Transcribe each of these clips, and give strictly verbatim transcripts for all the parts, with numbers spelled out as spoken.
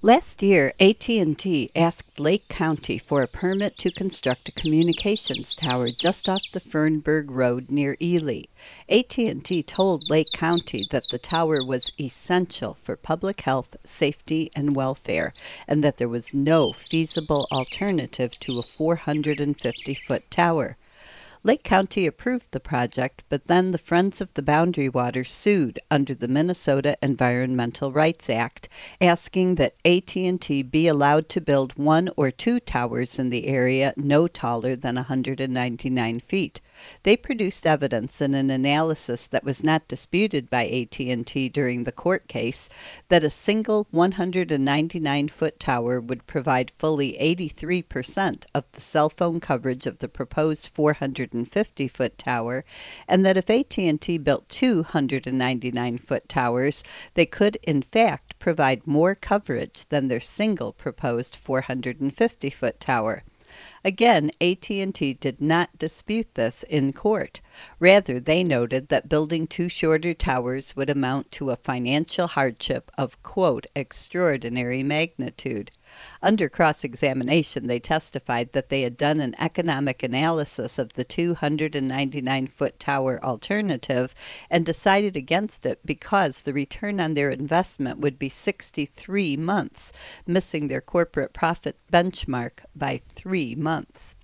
Last year, A T and T asked Lake County for a permit to construct a communications tower just off the Fernburg Road near Ely. A T and T told Lake County that the tower was essential for public health, safety, and welfare, and that there was no feasible alternative to a four hundred fifty foot tower. Lake County approved the project, but then the Friends of the Boundary Waters sued under the Minnesota Environmental Rights Act, asking that A T and T be allowed to build one or two towers in the area no taller than one hundred ninety-nine feet. They produced evidence in an analysis that was not disputed by A T and T during the court case that a single one hundred ninety-nine foot tower would provide fully eighty-three percent of the cell phone coverage of the proposed four hundred fifty foot tower, and that if A T and T built two one hundred ninety-nine foot towers, they could in fact provide more coverage than their single proposed four hundred fifty foot tower. Again, A T and T did not dispute this in court. Rather, they noted that building two shorter towers would amount to a financial hardship of, quote, extraordinary magnitude. Under cross-examination, they testified that they had done an economic analysis of the two one hundred ninety-nine foot tower alternative and decided against it because the return on their investment would be sixty-three months, missing their corporate profit benchmark by three months.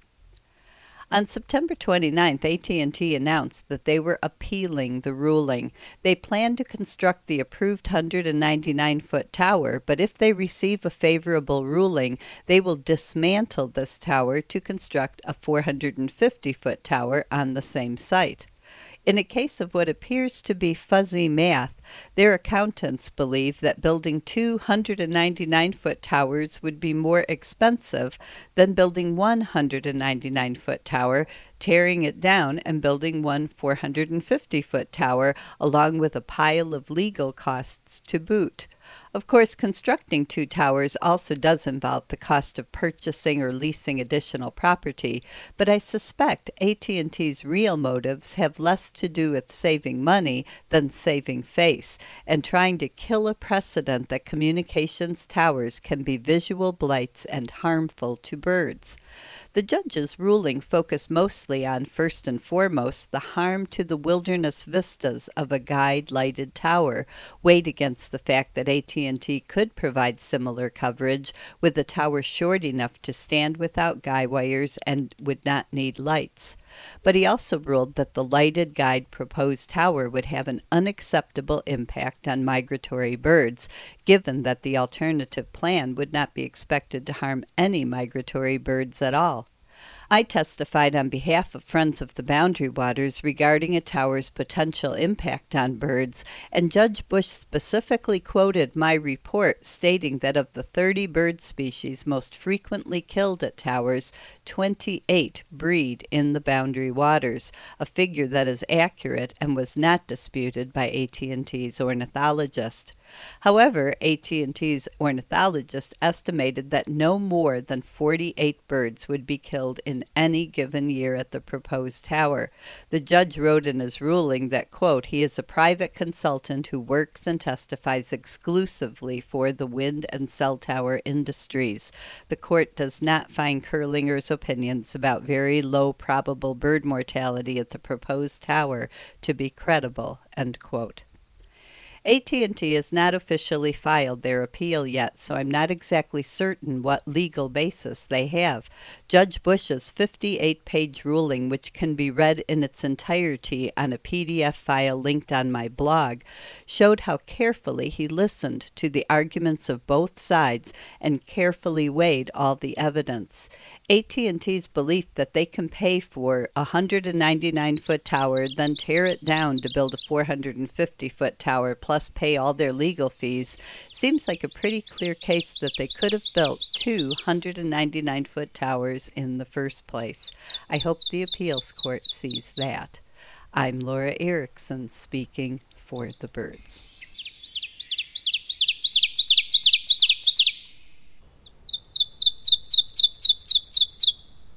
On September twenty-ninth, A T and T announced that they were appealing the ruling. They plan to construct the approved one hundred ninety-nine foot tower, but if they receive a favorable ruling, they will dismantle this tower to construct a four hundred fifty foot tower on the same site. In a case of what appears to be fuzzy math, their accountants believe that building two one hundred ninety-nine foot towers would be more expensive than building one one hundred ninety-nine foot tower, tearing it down and building one four hundred fifty foot tower, along with a pile of legal costs to boot. Of course, constructing two towers also does involve the cost of purchasing or leasing additional property, but I suspect A T and T's real motives have less to do with saving money than saving face, and trying to kill a precedent that communications towers can be visual blights and harmful to birds. The judge's ruling focused mostly on, first and foremost, the harm to the wilderness vistas of a guide-lighted tower, weighed against the fact that A T and T could provide similar coverage with a tower short enough to stand without guy wires and would not need lights. But he also ruled that the lighted guide proposed tower would have an unacceptable impact on migratory birds, given that the alternative plan would not be expected to harm any migratory birds at all. I testified on behalf of Friends of the Boundary Waters regarding a tower's potential impact on birds, and Judge Bush specifically quoted my report stating that of the thirty bird species most frequently killed at towers, twenty-eight breed in the Boundary Waters, a figure that is accurate and was not disputed by A T and T's ornithologist. However, A T and T's ornithologist estimated that no more than forty-eight birds would be killed in any given year at the proposed tower. The judge wrote in his ruling that, quote, he is a private consultant who works and testifies exclusively for the wind and cell tower industries. The court does not find Curlinger's opinions about very low probable bird mortality at the proposed tower to be credible, end quote. A T and T has not officially filed their appeal yet, so I'm not exactly certain what legal basis they have. Judge Bush's fifty-eight page ruling, which can be read in its entirety on a P D F file linked on my blog, showed how carefully he listened to the arguments of both sides and carefully weighed all the evidence. A T and T's belief that they can pay for a one hundred ninety-nine foot tower, then tear it down to build a four hundred fifty foot tower, plus pay all their legal fees, seems like a pretty clear case that they could have built two one hundred ninety-nine foot towers in the first place. I hope the appeals court sees that. I'm Laura Erickson, speaking for the birds.